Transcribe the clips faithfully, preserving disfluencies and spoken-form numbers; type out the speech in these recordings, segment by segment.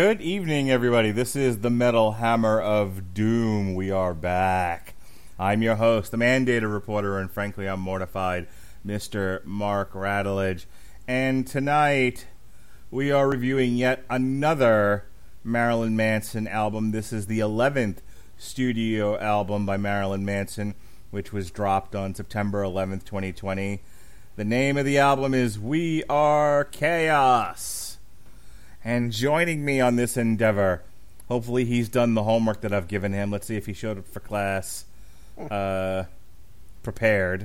Good evening, everybody. This is the Metal Hammer of Doom. We are back. I'm your host, the mandated reporter, and frankly, I'm mortified, Mister Mark Radulich. And tonight, we are reviewing yet another Marilyn Manson album. This is the eleventh studio album by Marilyn Manson, which was dropped on September eleventh, twenty twenty. The name of the album is We Are Chaos. And joining me on this endeavor, hopefully he's done the homework that I've given him. Let's see if he showed up for class uh, prepared.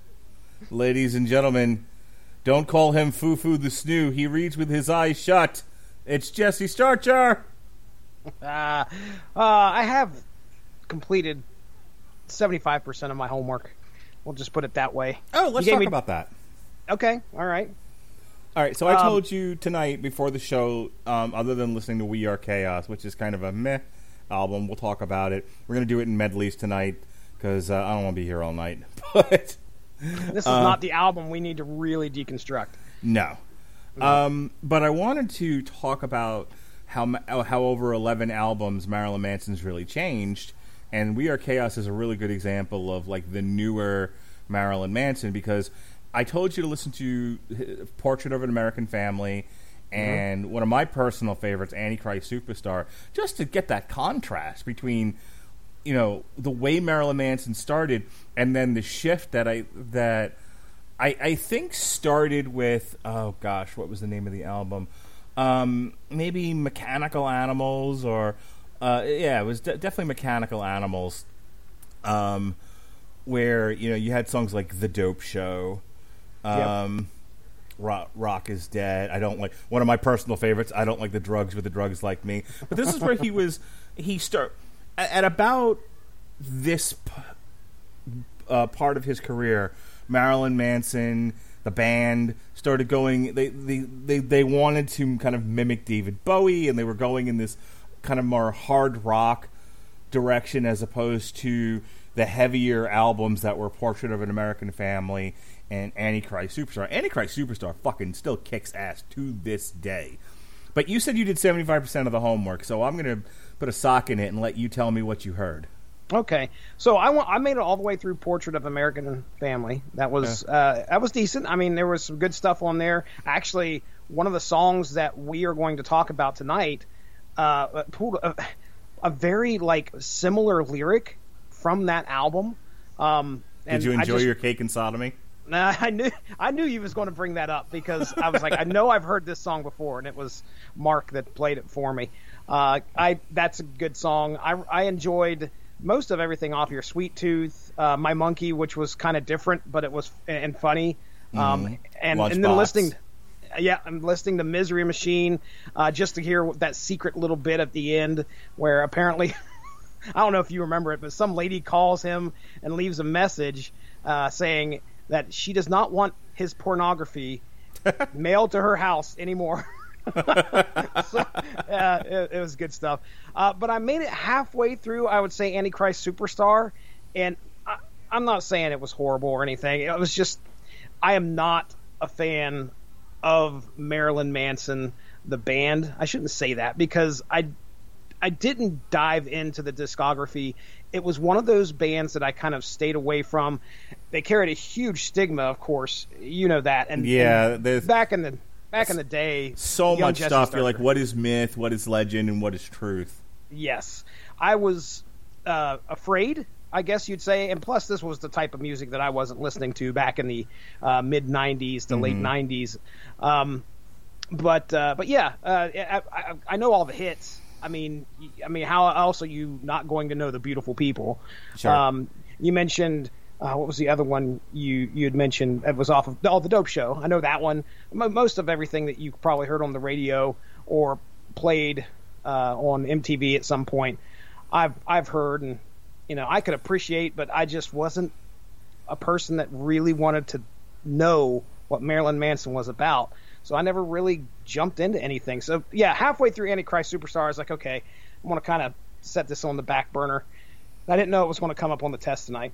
Ladies and gentlemen, don't call him Foo-Foo the Snoo. He reads with his eyes shut. It's Jesse Starcher. Uh, uh, I have completed seventy-five percent of my homework. We'll just put it that way. Oh, let's talk me... about that. Okay, all right. All right, so I um, told you tonight before the show, um, other than listening to We Are Chaos, which is kind of a meh album, we'll talk about it. We're going to do it in medleys tonight because uh, I don't want to be here all night. But this is uh, not the album we need to really deconstruct. No. Mm-hmm. Um, but I wanted to talk about how how over eleven albums Marilyn Manson's really changed, and We Are Chaos is a really good example of like the newer Marilyn Manson, because I told you to listen to Portrait of an American Family and mm-hmm. one of my personal favorites, Antichrist Superstar, just to get that contrast between, you know, the way Marilyn Manson started and then the shift that I that I, I think started with, oh gosh, what was the name of the album? Um, maybe Mechanical Animals, or uh, yeah, it was de- definitely Mechanical Animals, um, where, you know, you had songs like The Dope Show. Um, yep. Rock, Rock is Dead. I don't like, one of my personal favorites, I don't like the drugs, but the drugs like me. But this is where he was, he start at, at about this uh, part of his career, Marilyn Manson, the band, started going, they, they, they, they wanted to kind of mimic David Bowie, and they were going in this kind of more hard rock direction as opposed to the heavier albums that were Portrait of an American Family and Antichrist Superstar. Antichrist Superstar fucking still kicks ass to this day. But you said you did seventy-five percent of the homework, so I'm going to put a sock in it and let you tell me what you heard. Okay. So I, I made it all the way through Portrait of American Family. That was yeah. uh, that was decent. I mean, there was some good stuff on there. Actually, one of the songs that we are going to talk about tonight uh, pulled a, a very like similar lyric from that album. Um, and Did you enjoy just, your Cake and Sodomy? Nah, I knew I knew you was going to bring that up, because I was like, I know I've heard this song before, and it was Mark that played it for me. Uh, I that's a good song. I, I enjoyed most of everything off your Sweet Tooth, uh, My Monkey, which was kind of different, but it was and funny. Um, mm. and, and then listening, yeah, I'm listening to Misery Machine, uh, just to hear that secret little bit at the end where apparently, I don't know if you remember it, but some lady calls him and leaves a message uh, saying that she does not want his pornography mailed to her house anymore. so, uh, it, it was good stuff. Uh, but I made it halfway through, I would say, Antichrist Superstar, and I, I'm not saying it was horrible or anything. It was just, I am not a fan of Marilyn Manson, the band. I shouldn't say that, because I, I didn't dive into the discography. It was one of those bands that I kind of stayed away from. They carried a huge stigma, of course. You know that. And yeah, and back in the back in the day, so much Jesse stuff. Starker. You're like, what is myth? What is legend? And what is truth? Yes, I was uh, afraid, I guess you'd say. And plus, this was the type of music that I wasn't listening to back in the uh, mid nineties to mm-hmm. late nineties. Um, but uh, but yeah, uh, I, I, I know all the hits. I mean, I mean, how else are you not going to know The Beautiful People? Sure. Um, you mentioned, uh, what was the other one you you had mentioned? It was off of oh, The Dope Show. I know that one. Most of everything that you probably heard on the radio or played uh, on M T V at some point, I've I've heard, and you know, I could appreciate, but I just wasn't a person that really wanted to know what Marilyn Manson was about. So I never really jumped into anything. So, yeah, halfway through Antichrist Superstar, I was like, okay, I want to kind of set this on the back burner. I didn't know it was going to come up on the test tonight.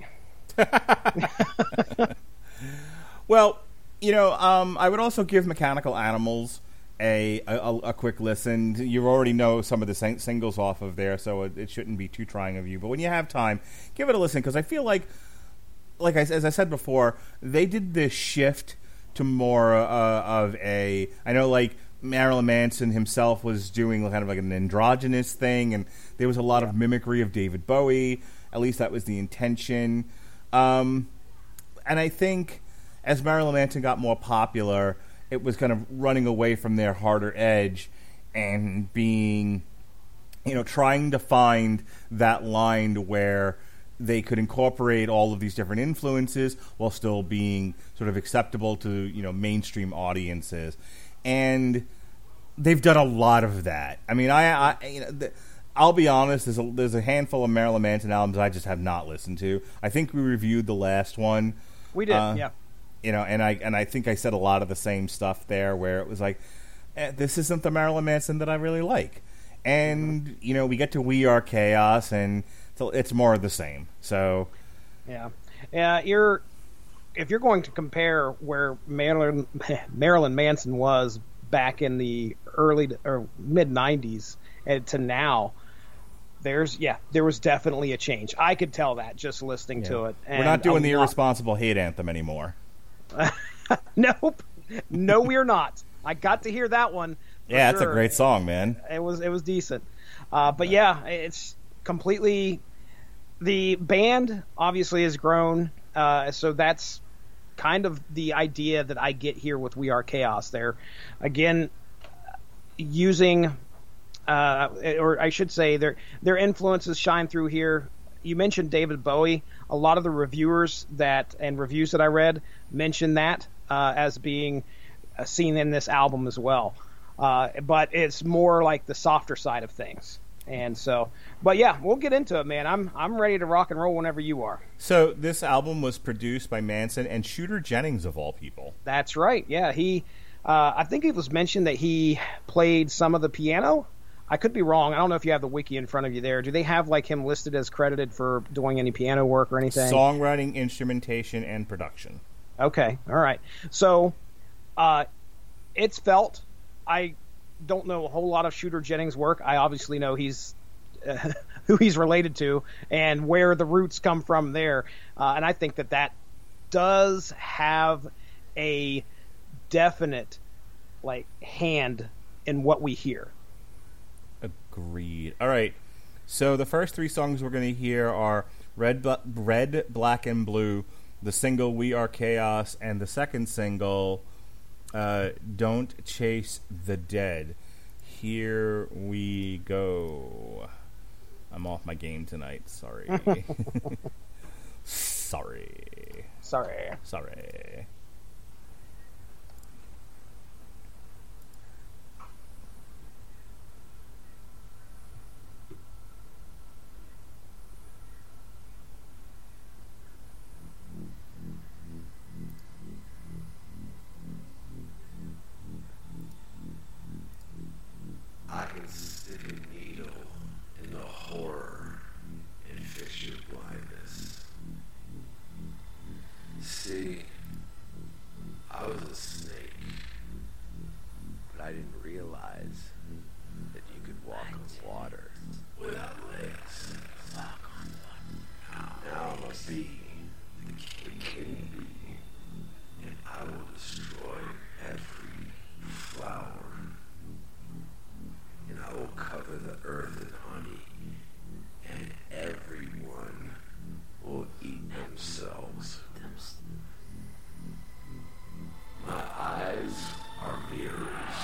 Well, you know, um, I would also give Mechanical Animals a, a a quick listen. You already know some of the sing- singles off of there, so it, it shouldn't be too trying of you. But when you have time, give it a listen, because I feel like, like I, as I said before, they did this shift to more uh, of a. I know, like Marilyn Manson himself was doing kind of like an androgynous thing, and there was a lot yeah. of mimicry of David Bowie. At least that was the intention. Um, and I think as Marilyn Manson got more popular, it was kind of running away from their harder edge and being, you know, trying to find that line where they could incorporate all of these different influences while still being sort of acceptable to, you know, mainstream audiences. And they've done a lot of that. I mean, I, I you know, the, I'll be honest, there's a, there's a handful of Marilyn Manson albums I just have not listened to. I think we reviewed the last one. We did, uh, yeah. You know, and I and I think I said a lot of the same stuff there, where it was like, eh, this isn't the Marilyn Manson that I really like. And, you know, we get to We Are Chaos, and it's more of the same. So, yeah, yeah. You're if you're going to compare where Marilyn Marilyn Manson was back in the early or mid nineties to now, there's yeah, there was definitely a change. I could tell that just listening yeah. to it. And we're not doing the lot... irresponsible hate anthem anymore. Nope, no, we're not. I got to hear that one. Yeah, sure. That's a great song, man. It was it was decent, uh, but yeah, it's completely. The band obviously has grown, uh, so that's kind of the idea that I get here with We Are Chaos. There, again, using, uh, or I should say, their their influences shine through here. You mentioned David Bowie. A lot of the reviewers that and reviews that I read mentioned that uh, as being seen in this album as well. Uh, but it's more like the softer side of things. And so, but yeah, we'll get into it, man. I'm I'm ready to rock and roll whenever you are. So this album was produced by Manson and Shooter Jennings, of all people. That's right. Yeah, he. Uh, I think it was mentioned that he played some of the piano. I could be wrong. I don't know if you have the wiki in front of you there. Do they have like him listed as credited for doing any piano work or anything? Songwriting, instrumentation, and production. Okay. All right. So, uh, it's felt. I. don't know a whole lot of Shooter Jennings' work. I obviously know he's uh, who he's related to and where the roots come from there. Uh, and I think that that does have a definite like hand in what we hear. Agreed. All right. So the first three songs we're going to hear are Red, Bla- Red, Black, and Blue, the single We Are Chaos, and the second single Uh, Don't Chase the Dead. Here we go. I'm off my game tonight. Sorry. Sorry. Sorry. Sorry. I can stick a needle in the horror and fix your blindness. See, I was a snake, but I didn't realize that you could walk on water without legs. Now I'm a bee, the king bee, and I will destroy every flower. And I will cover the earth in honey, and everyone will eat themselves. My eyes are mirrors.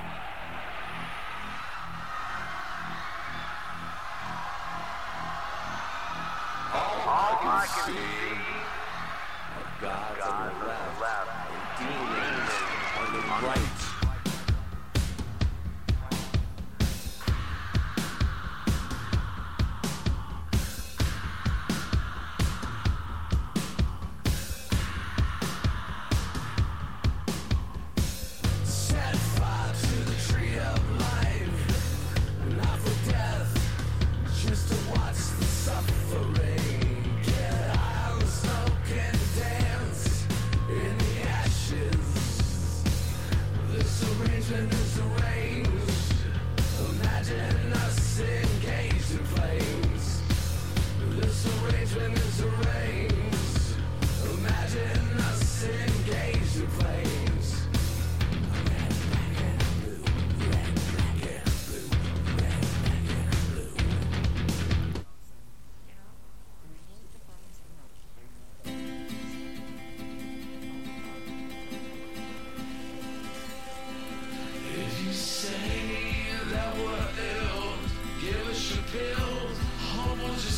All I can see are gods on the left and demons on the right.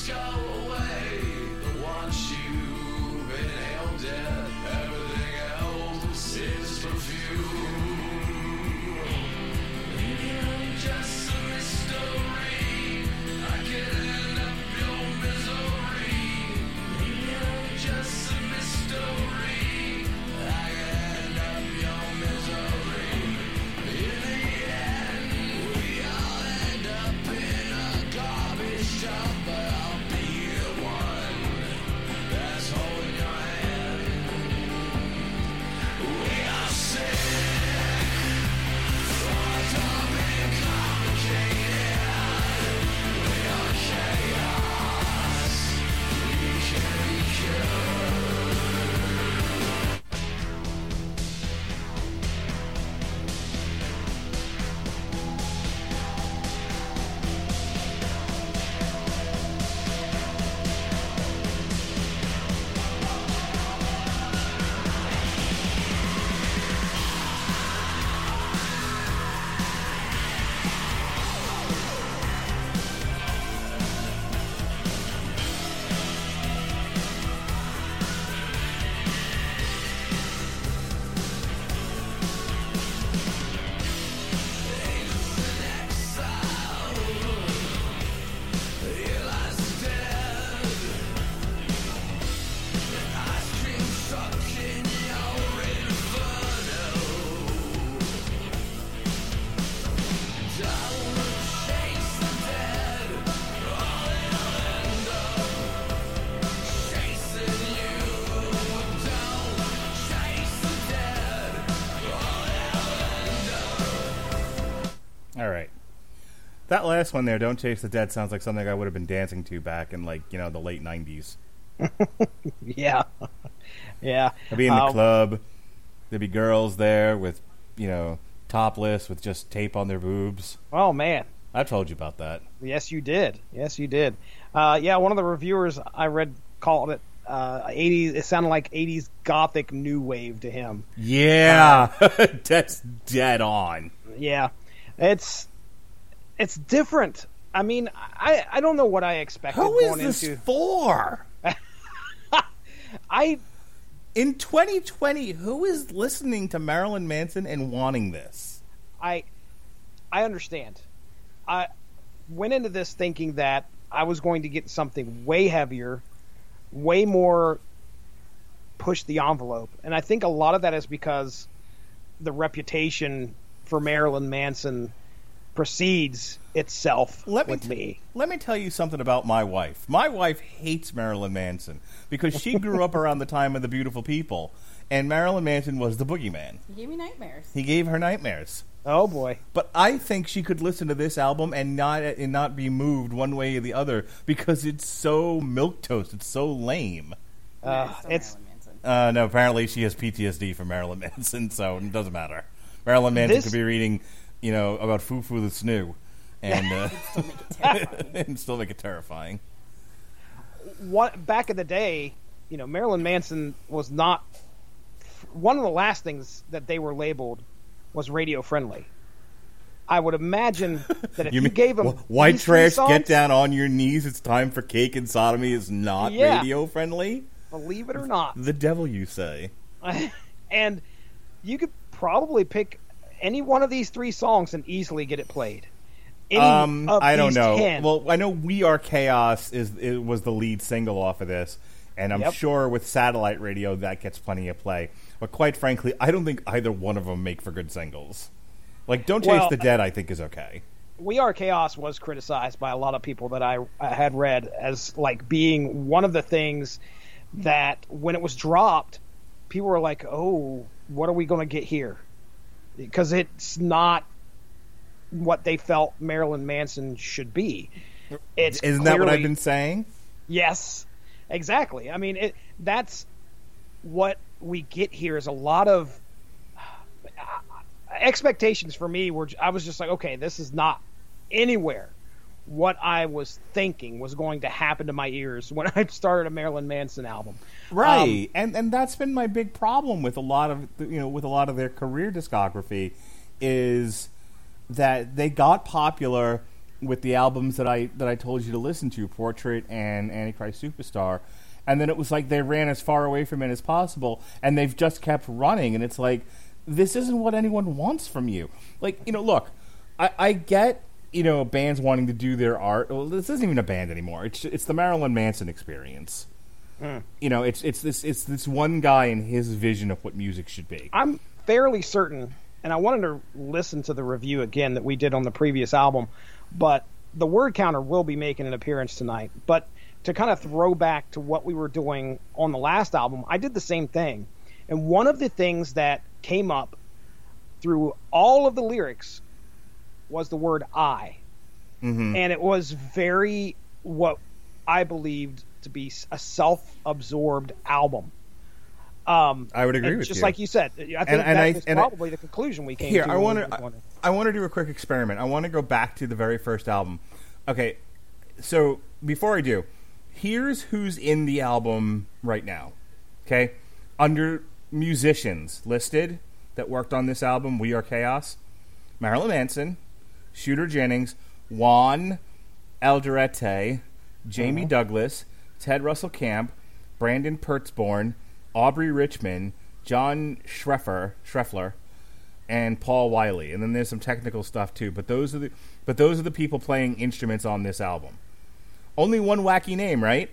All right. That last one there, Don't Chase the Dead, sounds like something I would have been dancing to back in, like, you know, the late nineties. Yeah. Yeah. I'd be in the um, club. There'd be girls there with, you know, topless with just tape on their boobs. Oh, man. I told you about that. Yes, you did. Yes, you did. Uh, yeah, one of the reviewers I read called it uh, eighties. It sounded like eighties gothic new wave to him. Yeah. Uh, That's dead on. Yeah. It's it's different. I mean, I, I don't know what I expected Who is going this into. for? I In twenty twenty, who is listening to Marilyn Manson and wanting this? I I understand. I went into this thinking that I was going to get something way heavier, way more push the envelope. And I think a lot of that is because the reputation for Marilyn Manson precedes itself Let me with t- me. Let me tell you something about my wife. My wife hates Marilyn Manson because she grew up around the time of The Beautiful People, and Marilyn Manson was the boogeyman. He gave me nightmares. He gave her nightmares. Oh boy. But I think she could listen to this album and not and not be moved one way or the other because it's so milquetoast. It's so lame. Uh, Still it's Marilyn Manson. Uh, no, apparently she has P T S D from Marilyn Manson, so it doesn't matter. Marilyn Manson This- could be reading, you know, about Foo Foo the Snoo, and uh, Still make it terrifying. and still make it terrifying. what back in the day, you know, Marilyn Manson was not one of the last things that they were labeled was radio friendly. I would imagine that if you, mean, gave them wh- white these three trash, songs, get down on your knees. It's time for cake and sodomy is not Yeah. radio friendly. believe it or not, The devil, you say? and you could probably pick any one of these three songs and easily get it played. Any Um, of I don't these know. ten. Well, I know "We Are Chaos" is it was the lead single off of this, and I'm Yep. sure with satellite radio that gets plenty of play. But quite frankly, I don't think either one of them make for good singles. Like "Don't Chase Well, the Dead," I think is okay. We Are Chaos was criticized by a lot of people that I, I had read as like being one of the things that when it was dropped, people were like, "Oh, what are we going to get here?" Because it's not what they felt Marilyn Manson should be. It's Isn't that what I've clearly- been saying? Yes, exactly. I mean, it, that's what we get here is a lot of expectations for me were I was just like, okay, this is not anywhere what I was thinking was going to happen to my ears when I started a Marilyn Manson album. Right, um, and and that's been my big problem with a lot of you know with a lot of their career discography is that they got popular with the albums that I that I told you to listen to, Portrait and Antichrist Superstar, and then it was like they ran as far away from it as possible, and they've just kept running, and it's like, this isn't what anyone wants from you. Like, you know, look, I, I get, you know, bands wanting to do their art. Well, this isn't even a band anymore. It's it's the Marilyn Manson experience. Mm. You know, it's it's this it's this one guy and his vision of what music should be. I'm fairly certain, and I wanted to listen to the review again that we did on the previous album, but the Word Counter will be making an appearance tonight. But to kind of throw back to what we were doing on the last album, I did the same thing. And one of the things that came up through all of the lyrics was the word I. Mm-hmm. And it was very what I believed to be a self-absorbed album. Um, I would agree with just you. Just like you said. I think and, and that I, was and probably I, the conclusion we came here, to. I want to I, I want to do a quick experiment. I want to go back to the very first album. Okay, so before I do, here's who's in the album right now. Okay? Under musicians listed that worked on this album, We Are Chaos: Marilyn Manson, Shooter Jennings, Juan Alderete, Jamie uh-huh. Douglas, Ted Russell Camp, Brandon Pertzborn, Aubrey Richmond, John Schreffer, Schreffler, and Paul Wiley. And then there's some technical stuff too. But those are the but those are the people playing instruments on this album. Only one wacky name, right?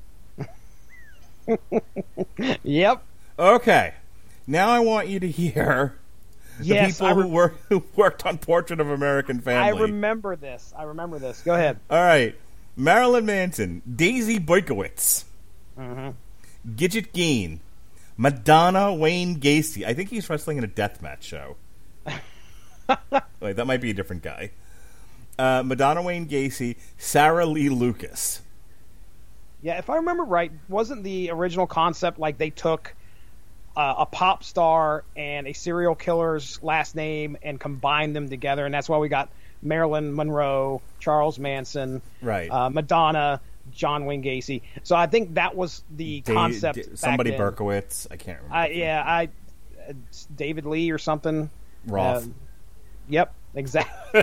Yep. Okay. Now I want you to hear the yes, people re- who, work, who worked on Portrait of American Family. I remember this. I remember this. Go ahead. All right. Marilyn Manson, Daisy Boykowitz, mm-hmm. Gidget Gein, Madonna Wayne Gacy. I think he's wrestling in a deathmatch show. Wait, that might be a different guy. Uh, Madonna Wayne Gacy, Sarah Lee Lucas. Yeah, if I remember right, wasn't the original concept like they took uh, a pop star and a serial killer's last name and combined them together, and that's why we got Marilyn Monroe, Charles Manson, right? Uh, Madonna, John Wayne Gacy. So I think that was the Da- concept. Da- somebody back then. Berkowitz, I can't remember. Uh, yeah, I uh, David Lee or something. Roth. Uh, yep, exactly.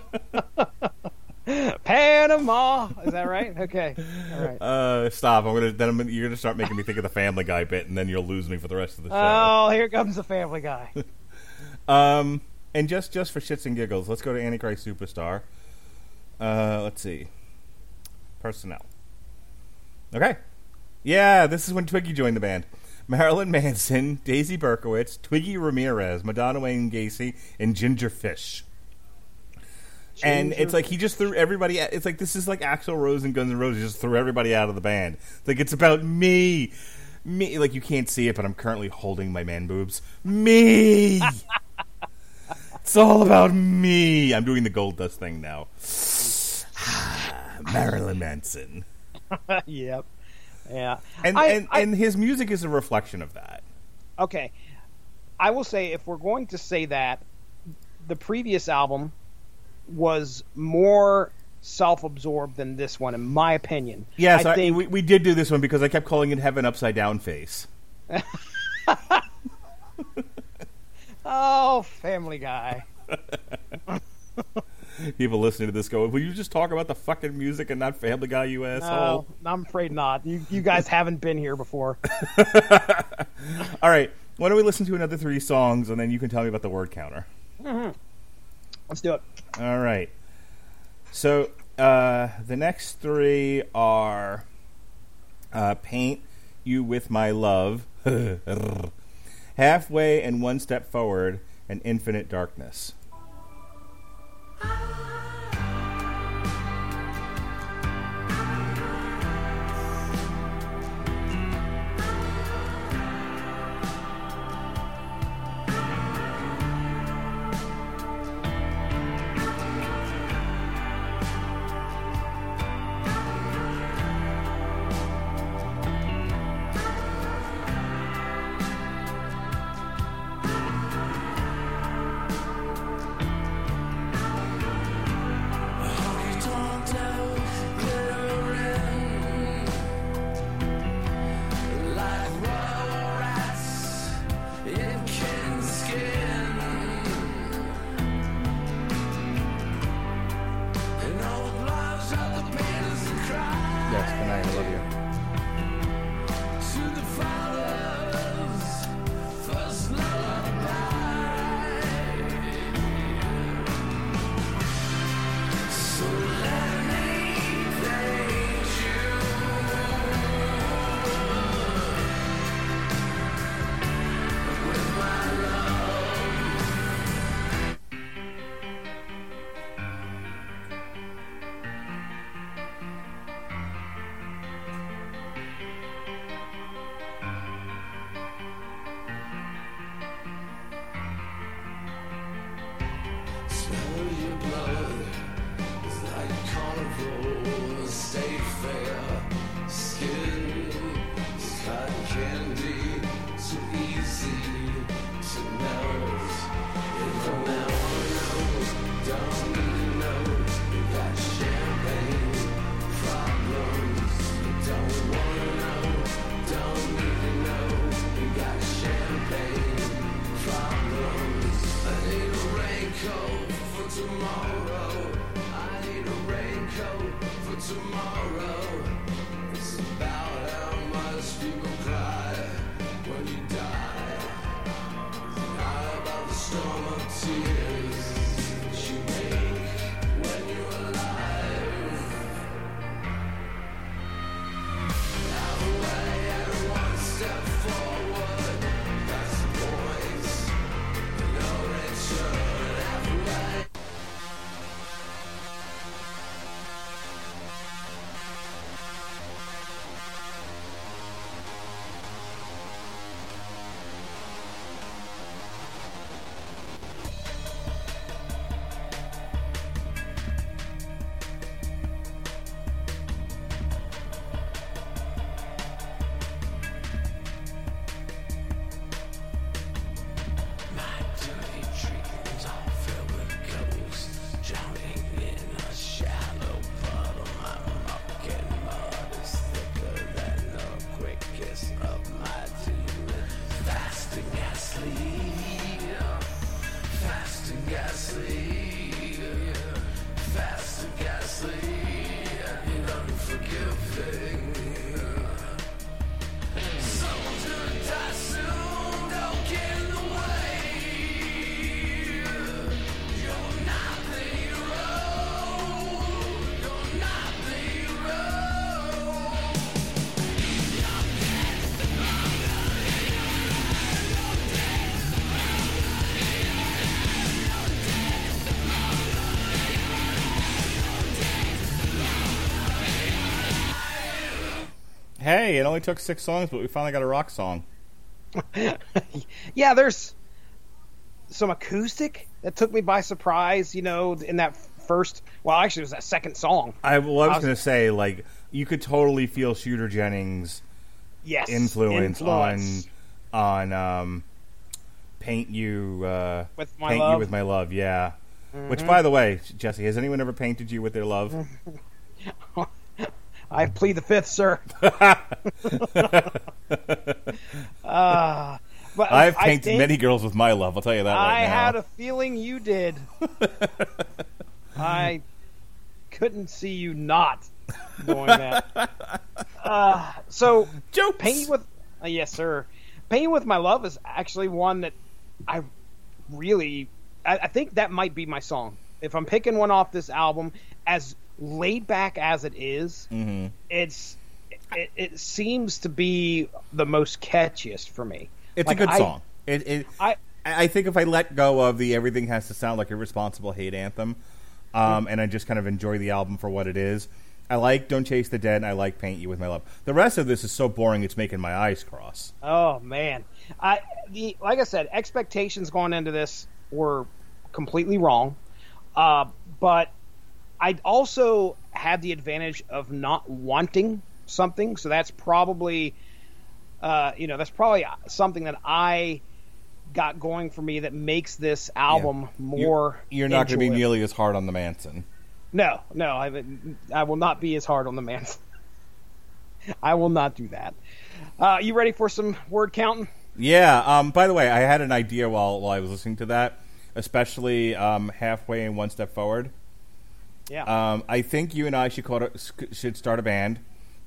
Panama, is that right? Okay, all right. Uh, stop! I'm gonna then I'm, you're gonna start making me think of the Family Guy bit, and then you'll lose me for the rest of the show. Oh, here comes the Family Guy. um, and just just for shits and giggles, let's go to Antichrist Superstar. Uh, let's see, personnel. Okay, yeah, this is when Twiggy joined the band. Marilyn Manson, Daisy Berkowitz, Twiggy Ramirez, Madonna Wayne Gacy, and Ginger Fish. Ginger. And it's like he just threw everybody out. It's like this is like Axl Rose and Guns N' Roses just threw everybody out of the band. It's like it's about me. Me. Like you can't see it, but I'm currently holding my man boobs. Me! It's all about me. I'm doing the Gold Dust thing now. Marilyn Manson. Yep. Yeah. And, I, and, I, and his music is a reflection of that. Okay. I will say, if we're going to say that, the previous album was more self-absorbed than this one, in my opinion. Yes, I I, think... we, we did do this one because I kept calling it Heaven Upside Down Face. Oh, Family Guy. People listening to this go, will you just talk about the fucking music and not Family Guy, you asshole? No, I'm afraid not. You, you guys haven't been here before. All right, why don't we listen to another three songs, and then you can tell me about the word counter. Mm-hmm. Let's do it. All right. So uh, the next three are uh, Paint You With My Love, Halfway and One Step Forward, and Infinite Darkness. love you. Hey, it only took six songs, but we finally got a rock song. Yeah, there's some acoustic that took me by surprise, you know, in that first, well, actually it was that second song. I, well, I was, was going to say, like, you could totally feel Shooter Jennings' yes, influence, influence. on on um, Paint You uh, with my Paint love. You With My Love, yeah. Mm-hmm. Which, by the way, Jesse, has anyone ever painted you with their love? I plead the fifth, sir. uh, but I've painted think, many girls with my love, I'll tell you that right I now. I had a feeling you did. I couldn't see you not doing that. Uh, so, Jokes. Paint with... Uh, yes, sir. Paint with My Love is actually one that I really... I, I think that might be my song. If I'm picking one off this album, as laid back as it is, mm-hmm. it's it, it seems to be the most catchiest for me. It's like, a good I, song. It, it, I I think if I let go of the everything has to sound like a responsible hate anthem, um, and I just kind of enjoy the album for what it is, I like Don't Chase the Dead, and I like Paint You With My Love. The rest of this is so boring it's making my eyes cross. Oh man, I the like I said, expectations going into this were completely wrong, uh, but I also had the advantage of not wanting something, so that's probably, uh, you know, that's probably something that I got going for me that makes this album Yeah. more. You're, you're not going to be enjoyable. nearly as hard on the Manson. No, no, I, I will not be as hard on the man. I will not do that. Uh, you ready for some word counting? Yeah. Um, by the way, I had an idea while while I was listening to that, especially um, halfway and one step forward. Yeah. Um, I think you and I should call it, should start a band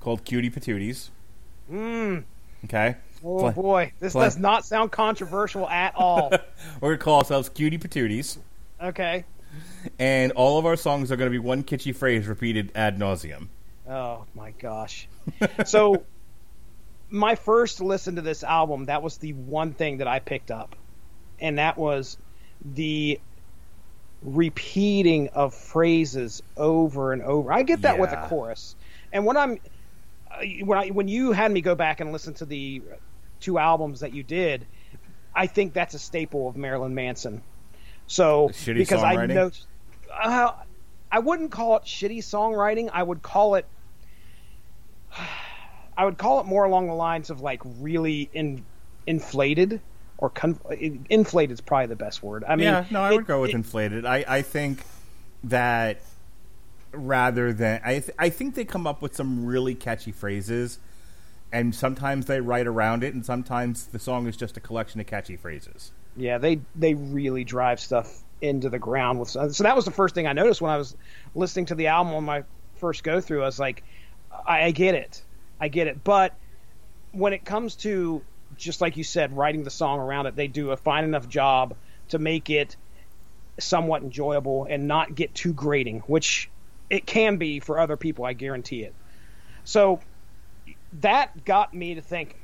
called Cutie Patooties. Mmm. Okay? Oh, Play- boy. This play- does not sound controversial at all. We're going to call ourselves Cutie Patooties. Okay. And all of our songs are going to be one kitschy phrase repeated ad nauseum. Oh, my gosh. So, my first listen to this album, that was the one thing that I picked up. And that was the repeating of phrases over and over. I get that with the Yeah. chorus. And when I'm uh, when I when you had me go back and listen to the two albums that you did, I think that's a staple of Marilyn Manson. So Shitty because I songwriting? know uh, I wouldn't call it shitty songwriting. I would call it I would call it more along the lines of like really in, inflated or con- inflated is probably the best word. I mean, yeah, no, I it- would go with it- inflated. I, I think that rather than I, th- I think they come up with some really catchy phrases, and sometimes they write around it, and sometimes the song is just a collection of catchy phrases. Yeah, they they really drive stuff into the ground with. So that was the first thing I noticed when I was listening to the album on my first go through. I was like, I, I get it, I get it. But when it comes to just like you said, writing the song around it, they do a fine enough job to make it somewhat enjoyable and not get too grating, which it can be for other people. I guarantee it. So that got me to think.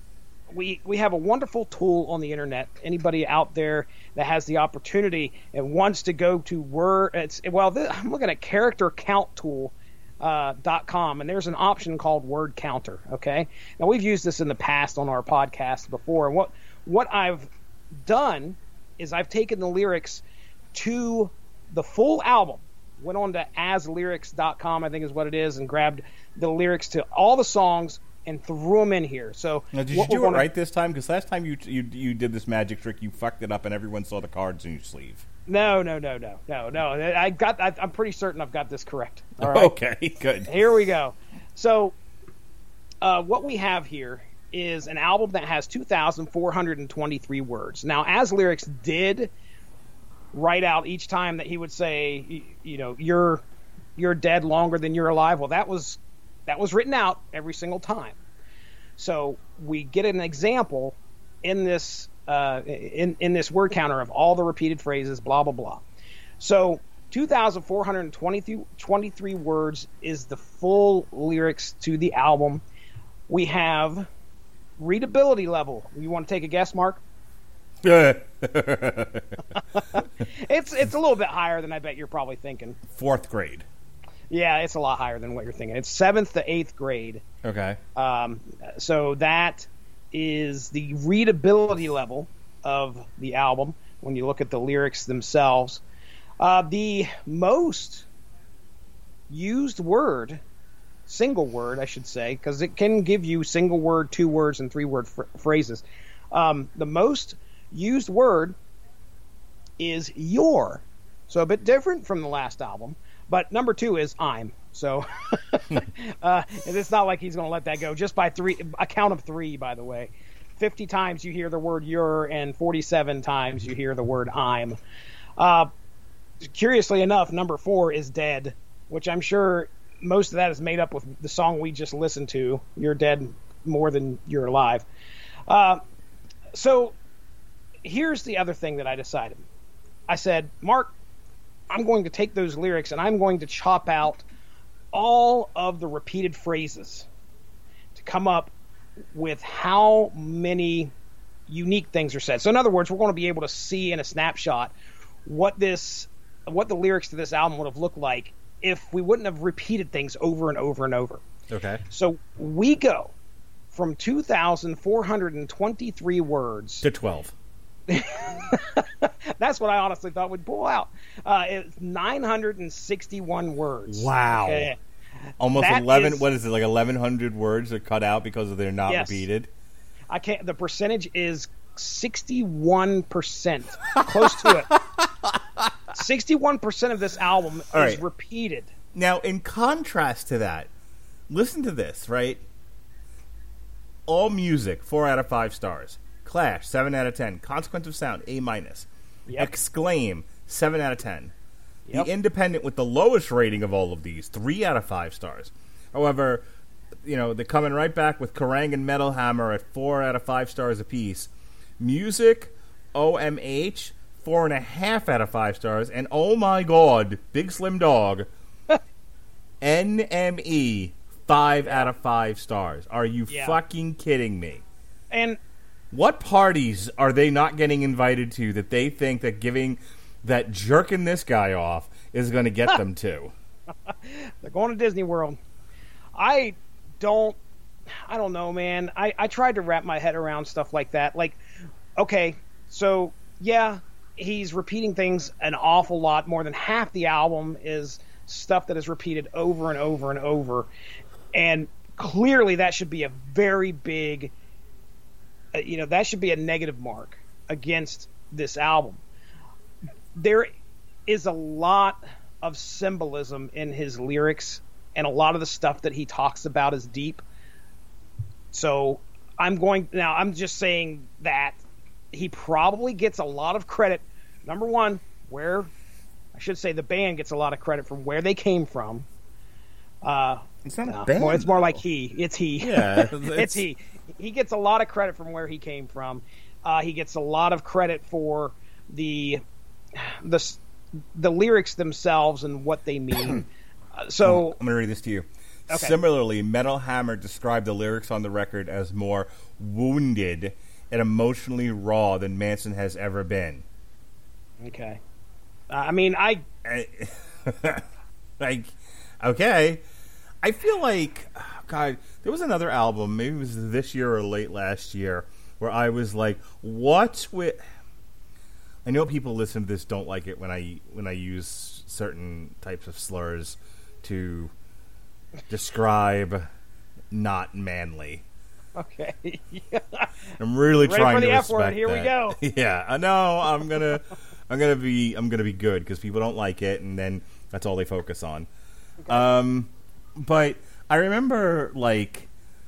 We we have a wonderful tool on the internet. Anybody out there that has the opportunity and wants to go to word, it's well. This, I'm looking at character count tool uh, dot com, and there's an option called word counter. Okay, now we've used this in the past on our podcast before. And what what I've done is I've taken the lyrics to the full album. Went on to as lyrics dot com, I think is what it is, and grabbed the lyrics to all the songs and threw them in here. So Now, did you what do we're it gonna- right this time? Because last time you, you you did this magic trick, you fucked it up, and everyone saw the cards in your sleeve. No, no, no, no, no, no. I got. I, I'm pretty certain I've got this correct. All right. Okay, good. Here we go. So, uh, what we have here is an album that has two thousand four hundred twenty-three words. Now, as lyrics did write out each time that he would say, you, you know, you're you're dead longer than you're alive. Well, that was that was written out every single time. So we get an example in this uh, in in this word counter of all the repeated phrases, blah blah blah. So two thousand four hundred twenty-three words is the full lyrics to the album. We have readability level. You want to take a guess, Mark? It's it's a little bit higher than I bet you're probably thinking. Fourth grade. Yeah, it's a lot higher than what you're thinking. It's seventh to eighth grade. Okay. Um, so that is the readability level of the album when you look at the lyrics themselves. Uh, the most used word, single word, I should say, because it can give you single word, two words, and three word fr- phrases. Um, the most used word is your. So a bit different from the last album. But number two is I'm. So uh, and it's not like he's going to let that go. Just by three, a count of three, by the way. fifty times you hear the word you're, and forty-seven times you hear the word I'm. Uh, curiously enough, number four is dead, which I'm sure most of that is made up with the song we just listened to, You're Dead More Than You're Alive. Uh, so here's the other thing that I decided. I said, Mark, I'm going to take those lyrics and I'm going to chop out all of the repeated phrases to come up with how many unique things are said. So in other words, we're going to be able to see in a snapshot what this, what the lyrics to this album would have looked like if we wouldn't have repeated things over and over and over. Okay. So we go from two thousand four hundred twenty-three words To twelve. That's what I honestly thought would pull out. Uh, it's nine hundred sixty-one words. Wow. Okay. Almost That eleven. is- What is it? Like eleven hundred words are cut out because they're not Yes. repeated. I can't. The percentage is sixty-one percent, close to it. Sixty-one percent of this album All is right. repeated. Now, in contrast to that, listen to this, right? All Music, four out of five stars. Clash, seven out of ten. Consequence of Sound, A minus. Yep. Exclaim, seven out of ten. Yep. The Independent with the lowest rating of all of these, three out of five stars. However, you know, they're coming right back with Kerrang and Metal Hammer at four out of five stars apiece. Music, O M H, four and a half out of five stars. And oh my God, Big Slim Dog, N M E, five out of five stars. Are you Yeah. fucking kidding me? And What parties are they not getting invited to that they think that giving that jerking this guy off is going to get them to? they're going to Disney World. I don't, I don't know, man. I, I tried to wrap my head around stuff like that. Like, okay, so yeah, he's repeating things an awful lot. More than half the album is stuff that is repeated over and over and over. And clearly that should be a very big, uh, you know, that should be a negative mark against this album. There is a lot of symbolism in his lyrics, and a lot of the stuff that he talks about is deep. So I'm going now. I'm just saying that he probably gets a lot of credit. Number one, where I should say the band gets a lot of credit from where they came from. Uh, It's not no, a band. well, it's more like he. It's he. Yeah, it's, it's- he. He gets a lot of credit from where he came from. Uh, he gets a lot of credit for the the the lyrics themselves and what they mean. Uh, so I'm going to read this to you. Okay. Similarly, Metal Hammer described the lyrics on the record as more wounded and emotionally raw than Manson has ever been. okay, uh, I mean, I I- like, okay. I feel like, God, there was another album, maybe it was this year or late last year, where I was like, what's with... I know people listen to this don't like it when I when I use certain types of slurs to describe not manly. okay. I'm really Ready trying for the to F word. respect Here we that. go. Yeah, I know. I'm gonna, I'm gonna be, I'm gonna be good because people don't like it, and then that's all they focus on. Okay. Um, but I remember like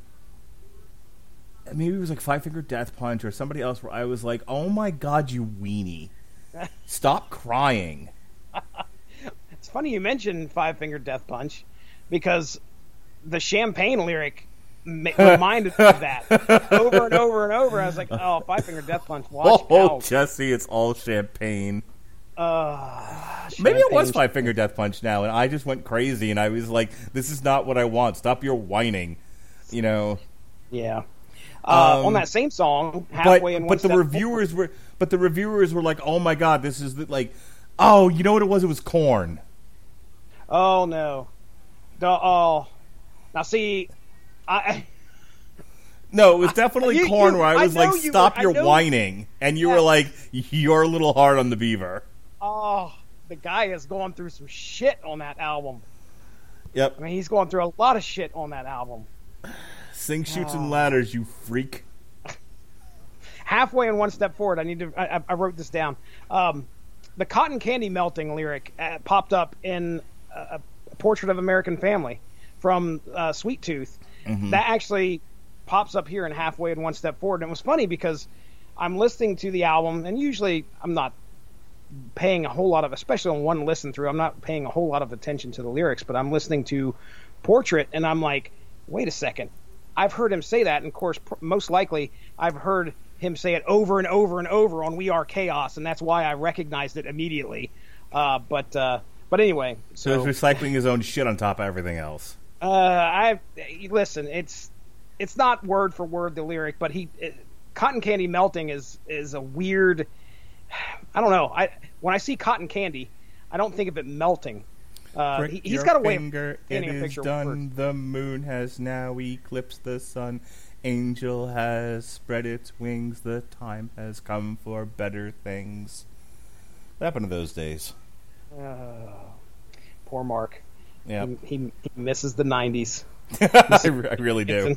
maybe it was like Five Finger Death Punch or somebody else where I was like, "Oh my God, you weenie, stop crying." It's funny you mentioned Five Finger Death Punch because the Champagne lyric ma- reminded me of that over and over and over. I was like, "Oh, Five Finger Death Punch, watch Oh, out!" Jesse, it's all champagne. Uh, Maybe it was Champagne- Five Finger Death Punch now, and I just went crazy, and I was like, "This is not what I want. Stop your whining," you know. Yeah. Uh, Um, on that same song, But halfway in one but the step reviewers were but the reviewers were like, "Oh my God, this is the, like, oh, you know what it was? It was Korn." Oh no. The, oh. Now see, I No, it was definitely You- Korn you- where I I was like, know you "Stop were- I your know- whining," and you Yeah. were like, "You're a little hard on the beaver." oh, the guy is going through some shit on that album. Yep. I mean, he's going through a lot of shit on that album. Sing, shoots, and Oh. ladders, you freak. Halfway and one step forward, I need to. I, I wrote this down. Um, the cotton candy melting lyric uh, popped up in a, a Portrait of American Family from uh, Sweet Tooth. Mm-hmm. That actually pops up here in Halfway and One Step Forward. And it was funny because I'm listening to the album, and usually I'm not paying a whole lot of, especially on one listen through, I'm not paying a whole lot of attention to the lyrics, but I'm listening to Portrait, and I'm like, wait a second. I've heard him say that, and of course, pr- most likely, I've heard him say it over and over and over on We Are Chaos, and that's why I recognized it immediately. Uh, but uh, but anyway, So so he's recycling his own shit on top of everything else. uh, I listen. It's it's not word for word the lyric, but he it, cotton candy melting is is a weird. I don't know. I when I see cotton candy, I don't think of it melting. Uh, Prick he, he's your got a way finger, of painting it a is picture. done. The moon has now eclipsed the sun. Angel has spread its wings. The time has come for better things. What happened to those days? Uh, poor Mark. Yeah, He, he, he misses the nineties. I, re- I really do.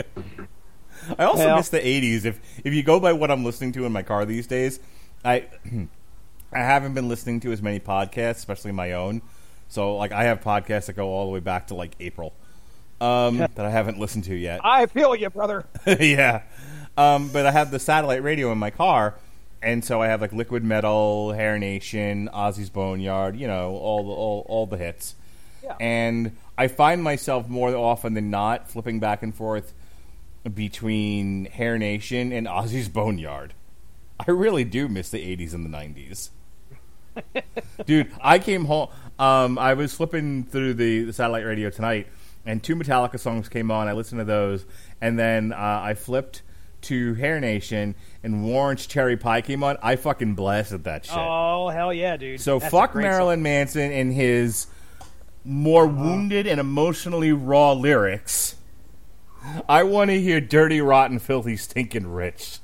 I also Well- miss the eighties. If if you go by what I'm listening to in my car these days, I I haven't been listening to as many podcasts, especially my own. So like I have podcasts that go all the way back to like April um, that I haven't listened to yet. I feel you, brother. Yeah, um, but I have the satellite radio in my car, and so I have like Liquid Metal, Hair Nation, Ozzy's Boneyard, you know, all the all, all the hits. Yeah. And I find myself more often than not flipping back and forth between Hair Nation and Ozzy's Boneyard. I really do miss the eighties and the nineties. Dude, I came home. Um, I was flipping through the, the satellite radio tonight, and two Metallica songs came on. I listened to those, and then uh, I flipped to Hair Nation, and Warren's Cherry Pie came on. I fucking blasted that shit. Oh, hell yeah, dude. So That's fuck a great Marilyn song. Manson and his more wounded and emotionally raw lyrics. I want to hear Dirty, Rotten, Filthy, Stinking Rich.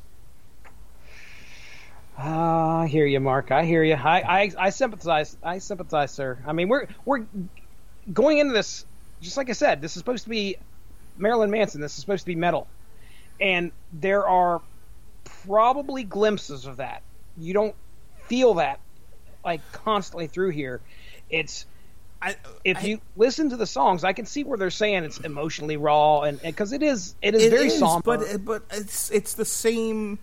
Ah, I hear you, Mark. I hear you. I, I, I sympathize. I sympathize, sir. I mean, we're we're going into this, just like I said, this is supposed to be Marilyn Manson. This is supposed to be metal. And there are probably glimpses of that. You don't feel that, like, constantly through here. It's... I, if I, you listen to the songs, I can see where they're saying it's emotionally raw, and because it is, it is it very is, somber. but but it's it's the same.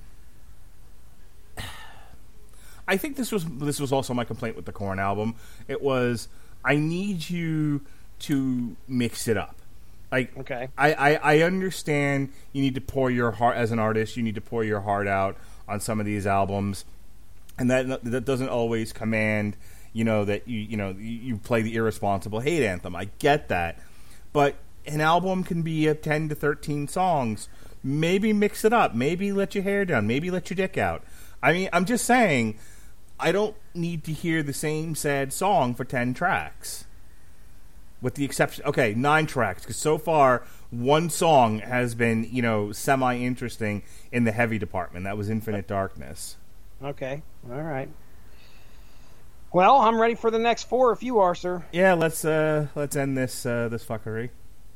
I think this was this was also my complaint with the Korn album. It was, I need you to mix it up. Like, Okay. I, I, I understand you need to pour your heart as an artist. You need to pour your heart out on some of these albums, and that that doesn't always command, you know, that you you know you, you play the irresponsible hate anthem. I get that, but an album can be of ten to thirteen songs. Maybe mix it up. Maybe let your hair down. Maybe let your dick out. I mean, I'm just saying, I don't need to hear the same sad song for ten tracks. With the exception, okay, nine tracks, because so far one song has been, you know, semi-interesting in the heavy department. That was Infinite Darkness. Okay. All right. Well, I'm ready for the next four if you are, sir. Yeah, let's uh, let's end this uh, this fuckery.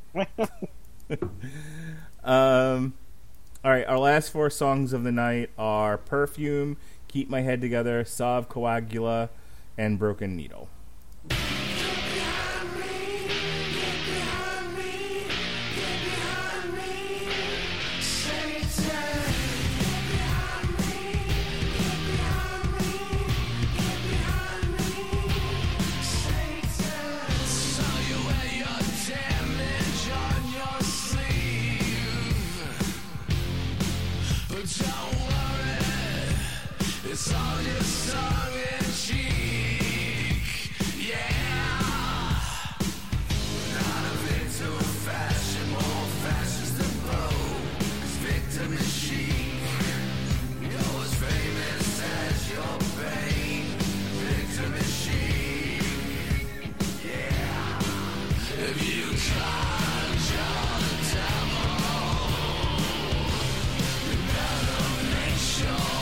um, all right, our last four songs of the night are Perfume, Keep My Head Together, Salve Coagula, and Broken Needle. It's all just tongue in cheek, yeah. Not a victim of fashion, more fascist than Vogue. 'Cause victim is chic. You're as famous as your pain. Victim is chic, yeah. If you conjure the devil, you better make sure.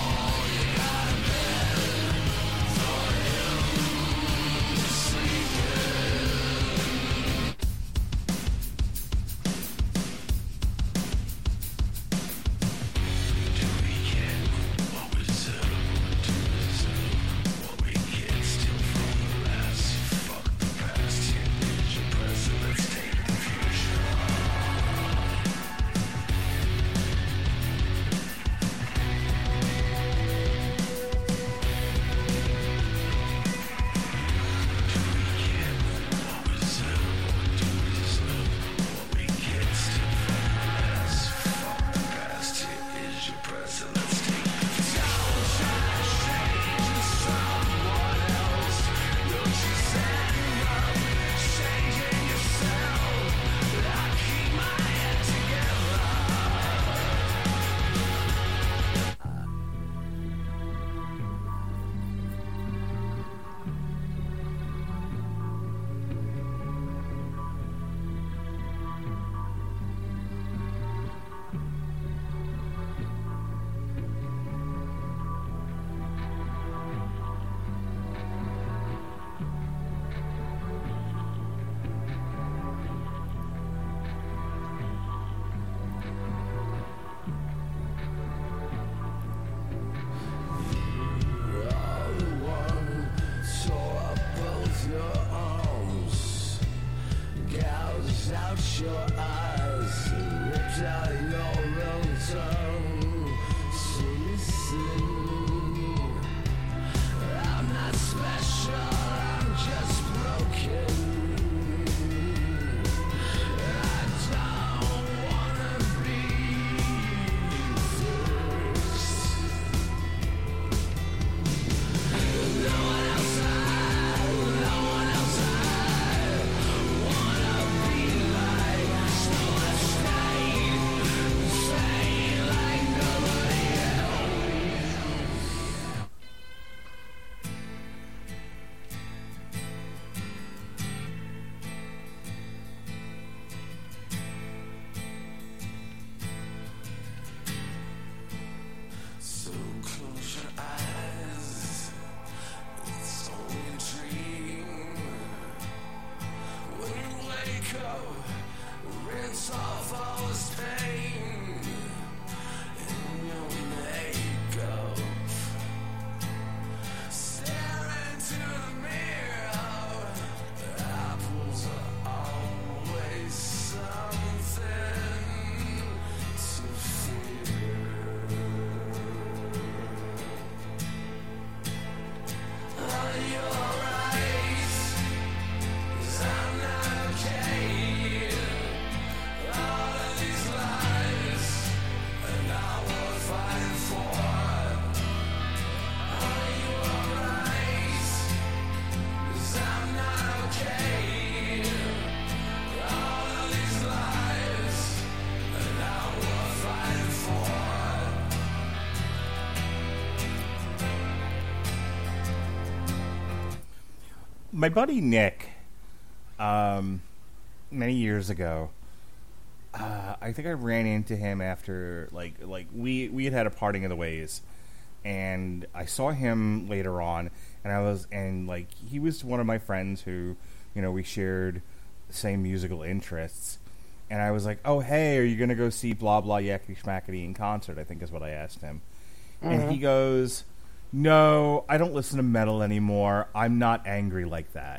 my buddy Nick, um, many years ago, uh, I think I ran into him after like like we we had had a parting of the ways, and I saw him later on, and I was and like he was one of my friends who, you know, we shared the same musical interests, and I was like, oh hey, are you gonna go see blah blah yakety schmackety in concert? I think is what I asked him, mm-hmm. and he goes, no, I don't listen to metal anymore. I'm not angry like that.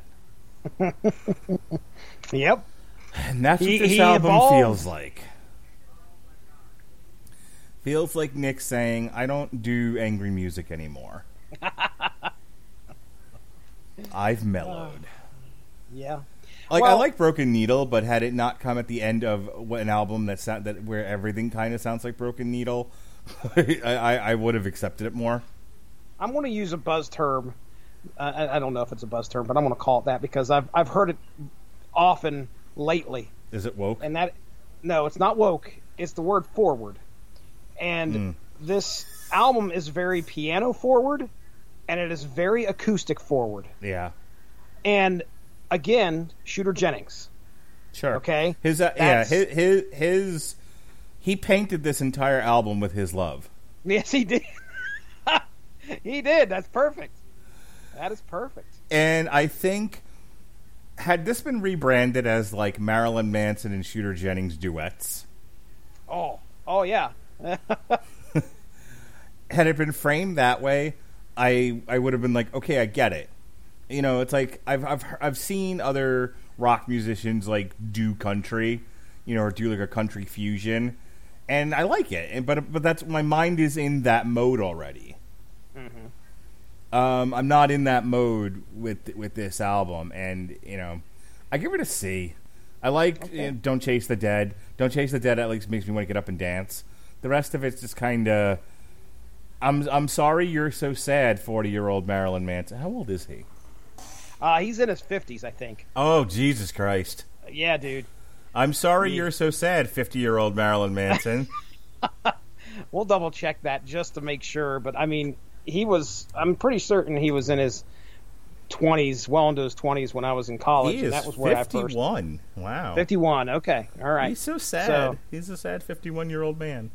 Yep. And that's what He- this he album evolved. feels like. Feels like Nick saying, I don't do angry music anymore. I've mellowed. Yeah. Like I Well- like Broken Needle, but had it not come at the end of what- an album that sound, that where everything kind of sounds like Broken Needle, I, I, I would have accepted it more. I'm going to use a buzz term. Uh, I, I don't know if it's a buzz term, but I'm going to call it that because I've I've heard it often lately. Is it woke? And that, no, it's not woke. It's the word forward. And Mm. this album is very piano forward, and it is very acoustic forward. Yeah. And again, Shooter Jennings. Sure. Okay. His uh, yeah, That's- his, his his he painted this entire album with his love. Yes, he did. He did. That's perfect. That is perfect. And I think had this been rebranded as like Marilyn Manson and Shooter Jennings duets, Oh, oh yeah. had it been framed that way, I I would have been like, okay, I get it. You know, it's like I've I've I've seen other rock musicians like do country, you know, or do like a country fusion, and I like it. And but but that's my mind is in that mode already. Mm-hmm. Um, I'm not in that mode with with this album, and you know, I give it a C. I like Okay. you know, Don't Chase the Dead. Don't Chase the Dead at least makes me want to get up and dance. The rest of it's just kind of. I'm I'm sorry you're so sad, forty year old Marilyn Manson. How old is he? Uh, he's in his fifties, I think. Oh Jesus Christ! Yeah, dude. I'm sorry you're so sad, fifty year old Marilyn Manson. We'll double check that just to make sure. But I mean, he was. I'm pretty certain he was in his twenties, well into his twenties when I was in college, he and is that was where I first. fifty-one. Wow. fifty-one. Okay. All right. He's so sad. So- He's a sad fifty-one year old man.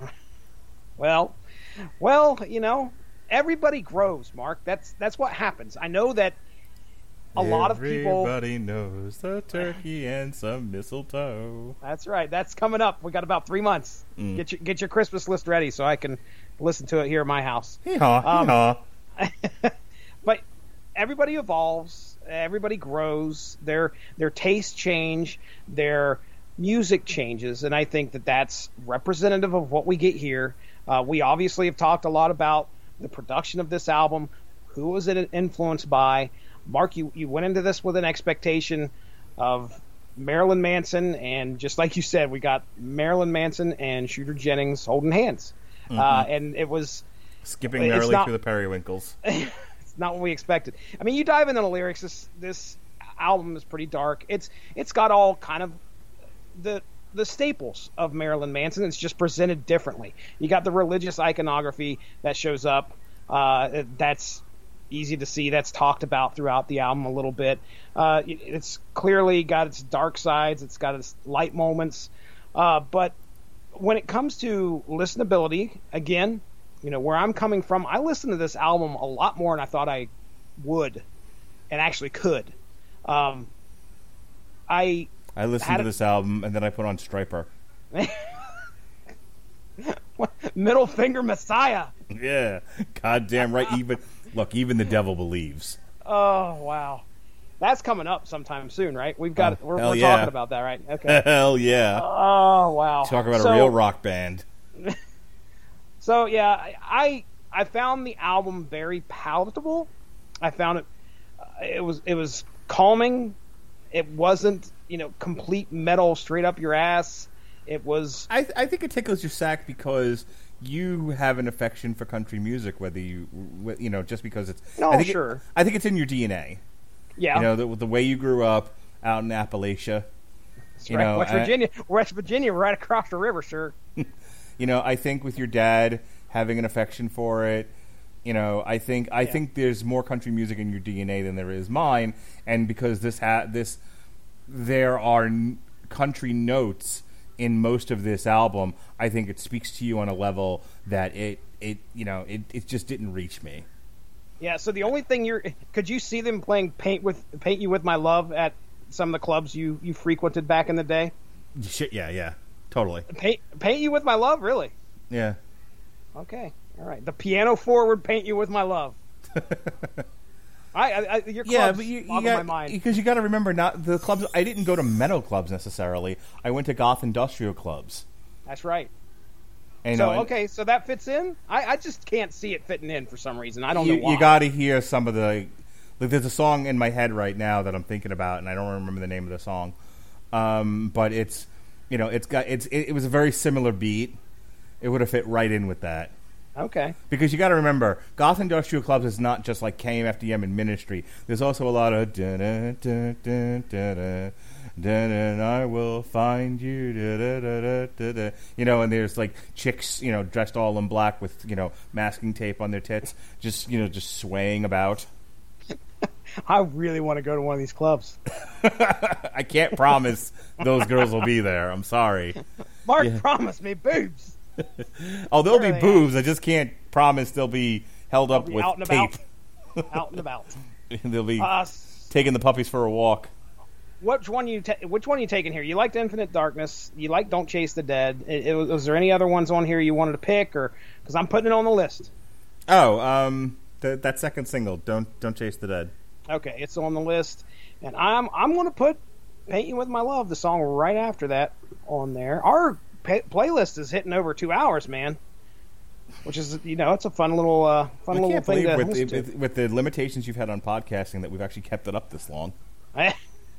Well, well, you know, everybody grows, Mark. That's that's what happens. I know that a lot of people. Everybody knows the turkey and some mistletoe. That's right. That's coming up. We got about three months. Mm. Get your get your Christmas list ready so I can listen to it here at my house. Hee-haw, Um, hee-haw. But everybody evolves. Everybody grows. Their their tastes change. Their music changes, and I think that that's representative of what we get here. Uh, we obviously have talked a lot about the production of this album. Who was it influenced by? Mark, you, you went into this with an expectation of Marilyn Manson, and just like you said, we got Marilyn Manson and Shooter Jennings holding hands. Mm-hmm. Uh, and it was Skipping it's merrily not- through the periwinkles. it's not what we expected. I mean, you dive into the lyrics. This this album is pretty dark. It's it's got all kind of the the staples of Marilyn Manson. It's just presented differently. You got the religious iconography that shows up. Uh, that's easy to see. That's talked about throughout the album a little bit. Uh, it- it's clearly got its dark sides. It's got its light moments. Uh, but when it comes to listenability, again, you know, where I'm coming from, I listened to this album a lot more than I thought I would and actually could. Um, I I listened Had to it- this album and then I put on Striper. Middle Finger Messiah. Yeah, goddamn right. Even look, even the devil believes. Oh, wow. That's coming up sometime soon, right? We've got Oh, we're, hell we're yeah. talking about that, right? Okay. Hell yeah! Oh, wow. Talk about So- a real rock band. So yeah, I I found the album very palatable. I found it uh, it was it was calming. It wasn't, you know, complete metal straight up your ass. It was I I think it tickles your sack because you have an affection for country music, whether you wh- you know just because it's. No, I think it- sure. I think it's in your D N A. yeah, You know the, the way you grew up out in Appalachia. that's you right. know, West I- Virginia, West Virginia, right across the river, sure. You know, I think with your dad having an affection for it, You know, I think I Yeah. think there's more country music in your D N A than there is mine, and because this ha- this there are n- country notes in most of this album, I think it speaks to you on a level that it it you know it, it just didn't reach me. Yeah, so the only thing you're could you see them playing Paint with Paint You With My Love at some of the clubs you, you frequented back in the day? Shit, yeah, yeah, totally, Paint Paint You With My Love, really? yeah. Okay. All right. The piano forward Paint You With My Love. I, I, I your clubs Yeah, but you, you boggle got, my mind. because you got to remember, not the clubs. I didn't go to metal clubs necessarily. I went to goth industrial clubs. That's right. And, So uh, okay, so that fits in. I, I just can't see it fitting in for some reason. I don't you, know why. you got to hear some of the. Like, there's a song in my head right now that I'm thinking about, and I don't remember the name of the song. Um, but it's, you know, it's got it's it, it was a very similar beat. It would have fit right in with that. Okay. Because you got to remember, goth industrial clubs is not just like K M F D M and Ministry. There's also a lot of da da da da da da da da. I will find you, da da da da da da. You know, and there's like chicks, you know, dressed all in black with, you know, masking tape on their tits, just, you know, just swaying about. I really want to go to one of these clubs. I can't promise those girls will be there. I'm sorry. Mark Yeah. promised me boobs. Oh, there'll Where be are they boobs. I just can't promise they'll be held up be with out and tape. about. Out and about. They'll be Uh, s- taking the puppies for a walk. which one you ta- which one you taking here? You liked Infinite Darkness. You liked Don't Chase the Dead. It, it, was, was there any other ones on here you wanted to pick, or because I'm putting it on the list? Oh, um, the, that second single, "Don't Don't Chase the Dead." Okay, it's on the list, and I'm I'm going to put "Paint You With My Love," the song right after that, on there. Our pa- playlist is hitting over two hours, man. Which is, you know, it's a fun little uh, fun I little can't thing believe to with listen the, to. with, with the limitations you've had on podcasting that we've actually kept it up this long. I,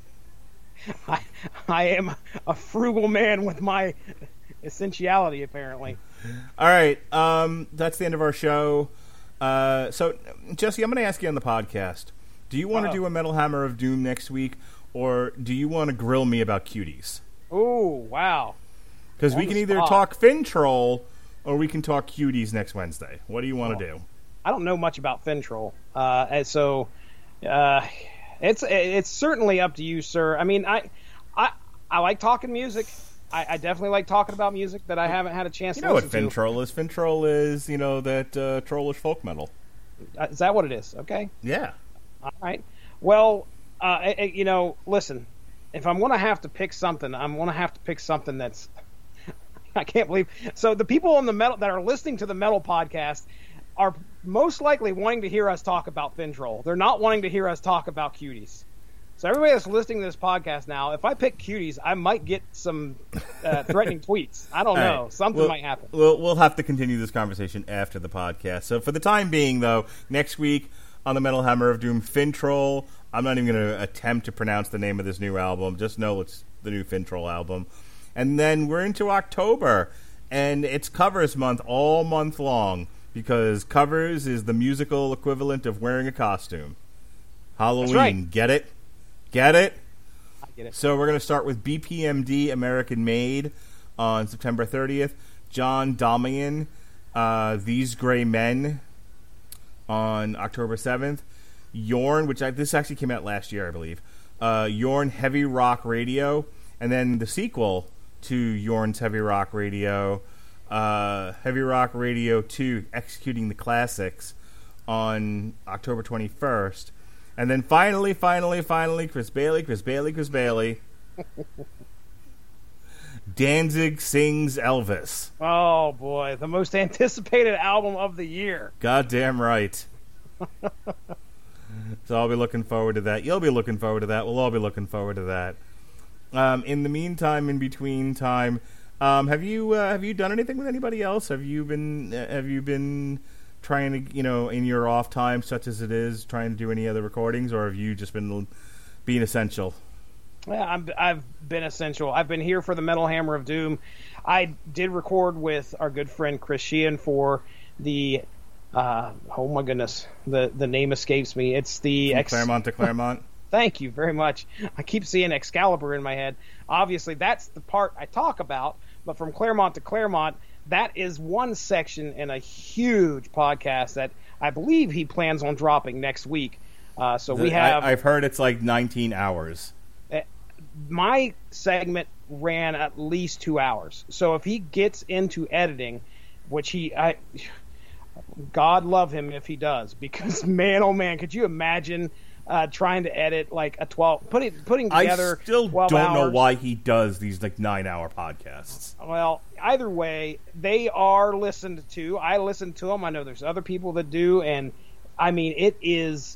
I, I am a frugal man with my essentiality, apparently. All right, um, that's the end of our show. Uh, so, Jesse, I'm going to ask you on the podcast: do you want to Uh-oh. do a Metal Hammer of Doom next week, or do you want to grill me about cuties? Oh, wow. Because we On can the either spot. talk Fin Troll or we can talk cuties next Wednesday. What do you want to do? I don't know much about Fintroll, uh, and so uh, it's it's certainly up to you, sir. I mean, I I, I like talking music. I, I definitely like talking about music that I haven't had a chance You to know what listen Fin to. Troll is? Fin Troll is, you know, that uh, trollish folk metal. Uh, Is that what it is? Okay. Yeah. All right. Well, uh, I- I- you know, listen. If I'm going to have to pick something, I'm going to have to pick something that's. I can't believe. So the people on the metal that are listening to the metal podcast are most likely wanting to hear us talk about Fintroll. They're not wanting to hear us talk about cuties. So everybody that's listening to this podcast now, if I pick cuties, I might get some uh, threatening tweets. I don't All know. right. Something We'll- might happen. We'll, we'll have to continue this conversation after the podcast. So for the time being, though, next week on the Metal Hammer of Doom, Fin Troll. I'm not even going to attempt to pronounce the name of this new album. Just know it's the new Fin Troll album. And then we're into October, and it's covers month all month long because covers is the musical equivalent of wearing a costume. Halloween, right. get it? Get it? I get it. So we're going to start with B P M D American Made on September thirtieth. John Damian, uh, These Gray Men on October seventh. Yorn, which I, this actually came out last year, I believe. Uh, Yorn Heavy Rock Radio. And then the sequel to Yorn's Heavy Rock Radio, uh, Heavy Rock Radio two, Executing the Classics on October twenty-first. And then finally, finally, finally, Chris Bailey, Chris Bailey, Chris Bailey. Danzig Sings Elvis. Oh boy, the most anticipated album of the year. Goddamn right. So I'll be looking forward to that. You'll be looking forward to that. We'll all be looking forward to that. Um, in the meantime, in between time, um, have you uh, have you done anything with anybody else? Have you been uh, have you been trying to, you know, in your off time, such as it is, trying to do any other recordings, or have you just been being essential? Yeah, I'm, I've been essential. I've been here for the Metal Hammer of Doom. I did record with our good friend Chris Sheehan for the. Uh, oh my goodness, the the name escapes me. It's the From Ex- Claremont to Claremont. Thank you very much. I keep seeing Excalibur in my head. Obviously, that's the part I talk about. But from Claremont to Claremont, that is one section in a huge podcast that I believe he plans on dropping next week. Uh, so we The- have I, I've heard it's like nineteen hours. my segment ran at least two hours. So if he gets into editing, which he, I, God love him if he does, because man, oh man, could you imagine uh, trying to edit like a twelve, putting putting together I still twelve don't hours. know why he does these like nine hour podcasts. Well, either way, they are listened to. I listen to them. I know there's other people that do, and I mean, it is,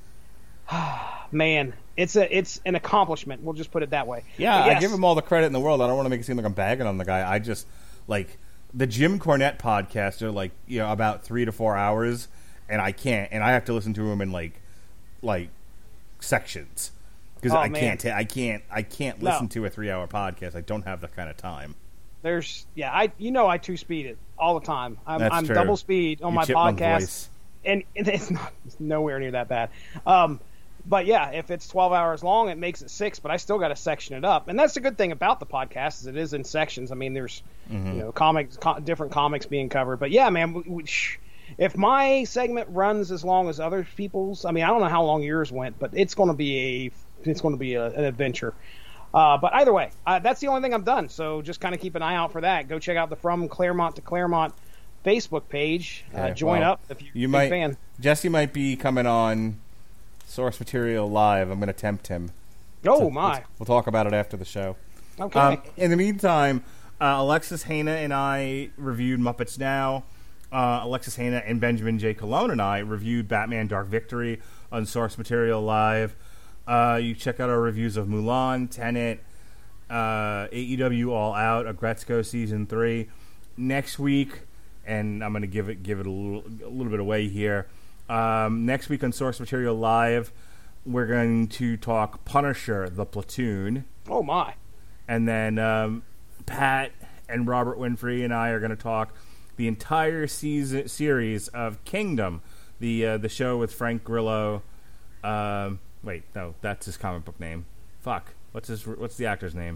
man, it's a it's an accomplishment. We'll just put it that way. Yeah, But yes, I give him all the credit in the world. I don't want to make it seem like I'm bagging on the guy. I just like the Jim Cornette podcasts are like, you know, about three to four hours, and I can't, and I have to listen to them in like like sections because Oh, I man. can't, ta- I can't, I can't No. listen to a three hour podcast. I don't have that kind of time. There's yeah, I you know I two speed it all the time. I'm, That's I'm true. double speed on Your my chipmunk podcast, voice. and it's not it's nowhere near that bad. Um, but yeah, if it's twelve hours long, it makes it six. But I still got to section it up, and that's the good thing about the podcast is it is in sections. I mean, there's Mm-hmm. you know comics, co- different comics being covered. But yeah, man, we, we, shh, if my segment runs as long as other people's, I mean, I don't know how long yours went, but it's going to be a it's going to be a, an adventure. Uh, but either way, uh, that's the only thing I've done. So just kind of keep an eye out for that. Go check out the From Claremont to Claremont Facebook page. Uh, Okay, join well, up if you're You a big might, fan. Jesse might be coming on Source Material Live. I'm going to tempt him. Oh, So my. We'll, we'll talk about it after the show. Okay. Um, in the meantime, uh, Alexis Hana and I reviewed Muppets Now. Uh, Alexis Hana and Benjamin J. Colon and I reviewed Batman Dark Victory on Source Material Live. Uh, you check out our reviews of Mulan, Tenet, uh, A E W All Out, Agretzko Season three. Next week, and I'm going to give it give it a little, a little bit away here. Um, next week on Source Material Live, we're going to talk Punisher, The Platoon. oh, my. And then um, Pat and Robert Winfrey and I are going to talk the entire season series of Kingdom, the uh, the show with Frank Grillo. Um, wait, no, that's his comic book name. Fuck, what's his? What's the actor's name?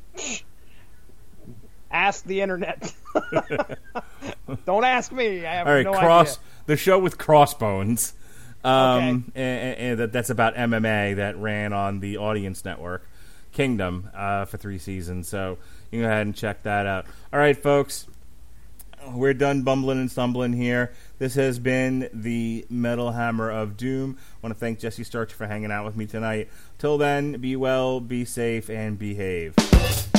Ask the internet. Don't ask me. I have All right, no Cross. idea. The show with Crossbones. Um, Okay. and, and, and that, that's about M M A that ran on the Audience Network, Kingdom, uh, for three seasons. So you can go ahead and check that out. All right, folks. We're done bumbling and stumbling here. This has been the Metal Hammer of Doom. I want to thank Jesse Starch for hanging out with me tonight. Till then, be well, be safe, and behave.